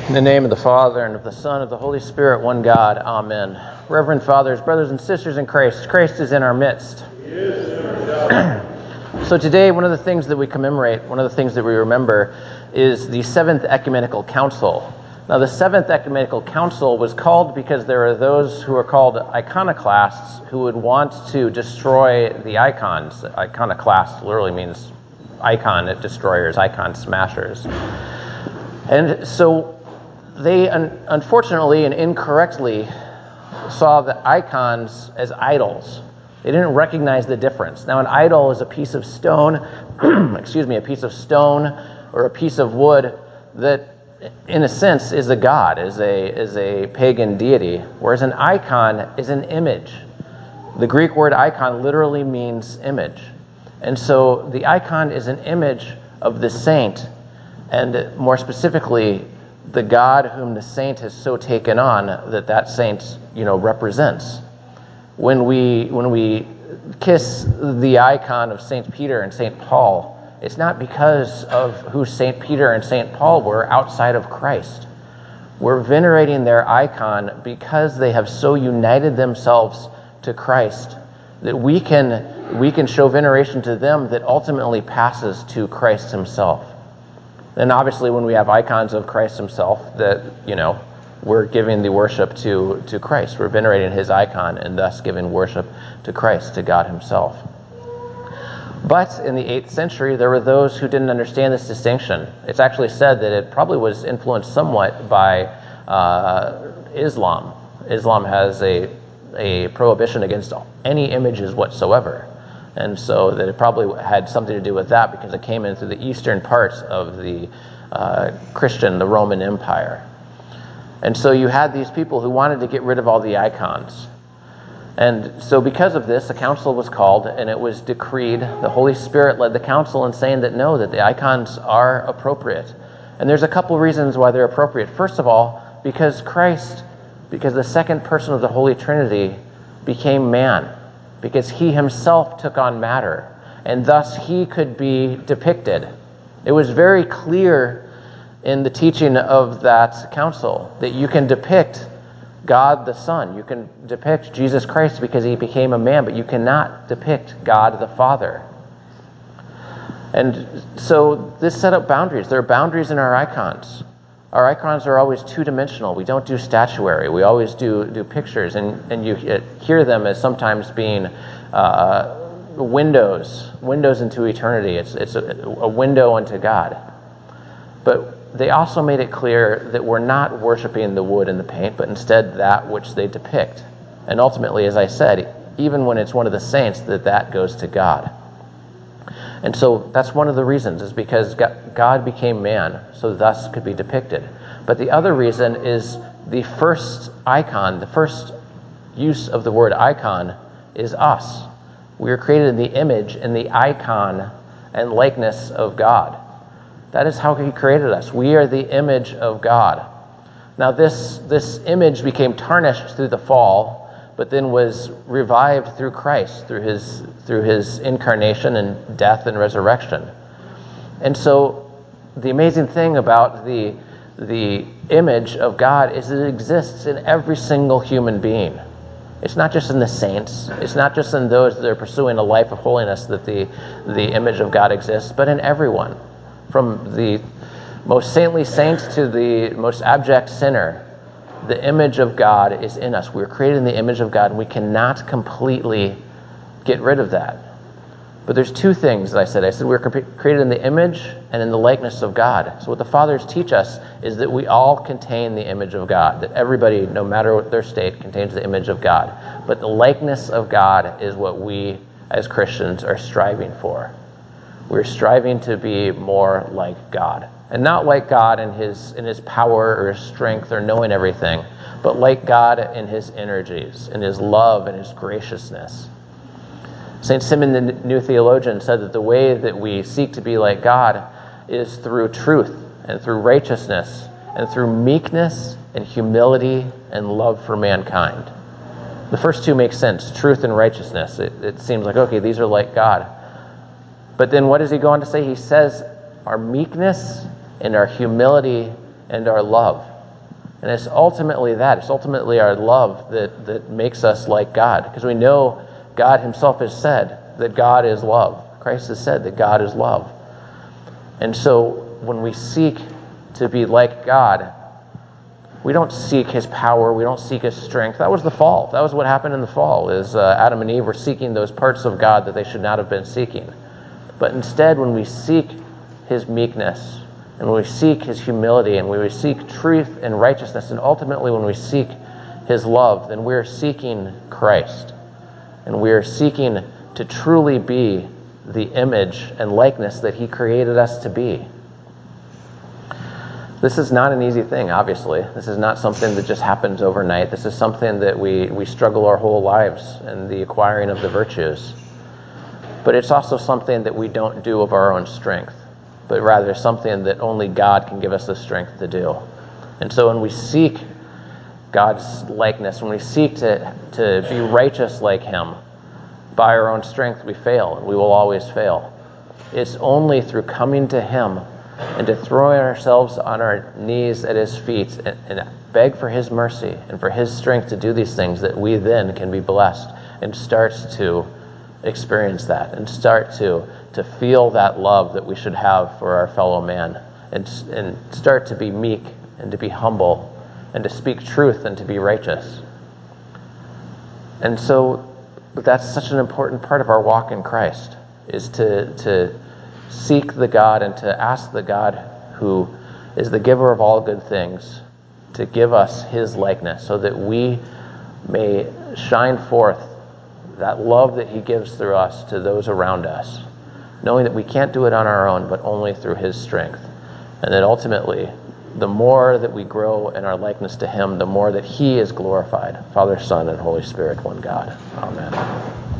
In the name of the Father, and of the Son, and of the Holy Spirit, one God. Amen. Reverend Fathers, brothers and sisters in Christ, Christ is in our midst. He is in our So today, one of the things that we commemorate, one of the things that we remember, is the Seventh Ecumenical Council. Now, the Seventh Ecumenical Council was called because there are those who are called iconoclasts who would want to destroy the icons. Iconoclast literally means icon destroyers, icon smashers. And so they unfortunately and incorrectly saw the icons as idols. They didn't recognize the difference. Now, an idol is a piece of stone, a piece of stone or a piece of wood that, in a sense, is a god, is a pagan deity, whereas an icon is an image. The Greek word icon literally means image. And so the icon is an image of the saint, and more specifically, the God whom the saint has so taken on that saint, represents. When we kiss the icon of St. Peter and St. Paul, it's not because of who St. Peter and St. Paul were outside of Christ. We're venerating their icon because they have so united themselves to Christ that we can show veneration to them that ultimately passes to Christ himself. And obviously when we have icons of Christ himself, that, we're giving the worship to Christ. We're venerating his icon and thus giving worship to Christ, to God himself. But in the 8th century, there were those who didn't understand this distinction. It's actually said that it probably was influenced somewhat by Islam. Islam has a prohibition against any images whatsoever. And so that it probably had something to do with that because it came in through the eastern parts of the the Roman Empire. And so you had these people who wanted to get rid of all the icons. And so because of this, a council was called and it was decreed. The Holy Spirit led the council in saying that no, that the icons are appropriate. And there's a couple reasons why they're appropriate. First of all, because the second person of the Holy Trinity became man, because he himself took on matter, and thus he could be depicted. It was very clear in the teaching of that council that you can depict God the Son, you can depict Jesus Christ because he became a man, but you cannot depict God the Father. And so this set up boundaries. There are boundaries in our icons. Our icons are always two-dimensional. We don't do statuary. We always do pictures, and you hear them as sometimes being windows into eternity. It's a window unto God. But they also made it clear that we're not worshiping the wood and the paint, but instead that which they depict. And ultimately, as I said, even when it's one of the saints, that goes to God. And so that's one of the reasons, is because God became man, so thus could be depicted. But the other reason is the first icon, the first use of the word icon is us. We are created in the image and the icon and likeness of God. That is how he created us. We are the image of God. Now this image became tarnished through the fall, but then was revived through Christ, through his incarnation and death and resurrection. And so the amazing thing about the image of God is it exists in every single human being. It's not just in the saints. It's not just in those that are pursuing a life of holiness that the image of God exists, but in everyone. From the most saintly saint to the most abject sinner, the image of God is in us. We're created in the image of God, and we cannot completely get rid of that. But there's two things that I said. I said we're created in the image and in the likeness of God. So what the Fathers teach us is that we all contain the image of God, that everybody, no matter what their state, contains the image of God. But the likeness of God is what we, as Christians, are striving for. We're striving to be more like God. And not like God in his power or his strength or knowing everything, but like God in his energies, in his love and his graciousness. St. Simon the New Theologian said that the way that we seek to be like God is through truth and through righteousness and through meekness and humility and love for mankind. The first two make sense, truth and righteousness. It seems like, okay, these are like God. But then what does he go on to say? He says our meekness and our humility and our love. And it's ultimately that. It's ultimately our love that makes us like God. Because we know God himself has said that God is love. Christ has said that God is love. And so when we seek to be like God, we don't seek his power. We don't seek his strength. That was the fall. That was what happened in the fall, is Adam and Eve were seeking those parts of God that they should not have been seeking. But instead, when we seek his meekness, and when we seek his humility, and when we seek truth and righteousness, and ultimately when we seek his love, then we're seeking Christ. And we are seeking to truly be the image and likeness that he created us to be. This is not an easy thing, obviously. This is not something that just happens overnight. This is something that we struggle our whole lives in the acquiring of the virtues. But it's also something that we don't do of our own strength, but rather something that only God can give us the strength to do. And so when we seek God's likeness, when we seek to be righteous like him, by our own strength we fail, and we will always fail. It's only through coming to him and to throwing ourselves on our knees at his feet and beg for his mercy and for his strength to do these things that we then can be blessed and start to experience that and start to feel that love that we should have for our fellow man and start to be meek and to be humble and to speak truth and to be righteous. And so that's such an important part of our walk in Christ, is to seek the God and to ask the God who is the giver of all good things to give us his likeness so that we may shine forth that love that he gives through us to those around us, knowing that we can't do it on our own, but only through his strength. And that ultimately, the more that we grow in our likeness to him, the more that he is glorified. Father, Son, and Holy Spirit, one God. Amen.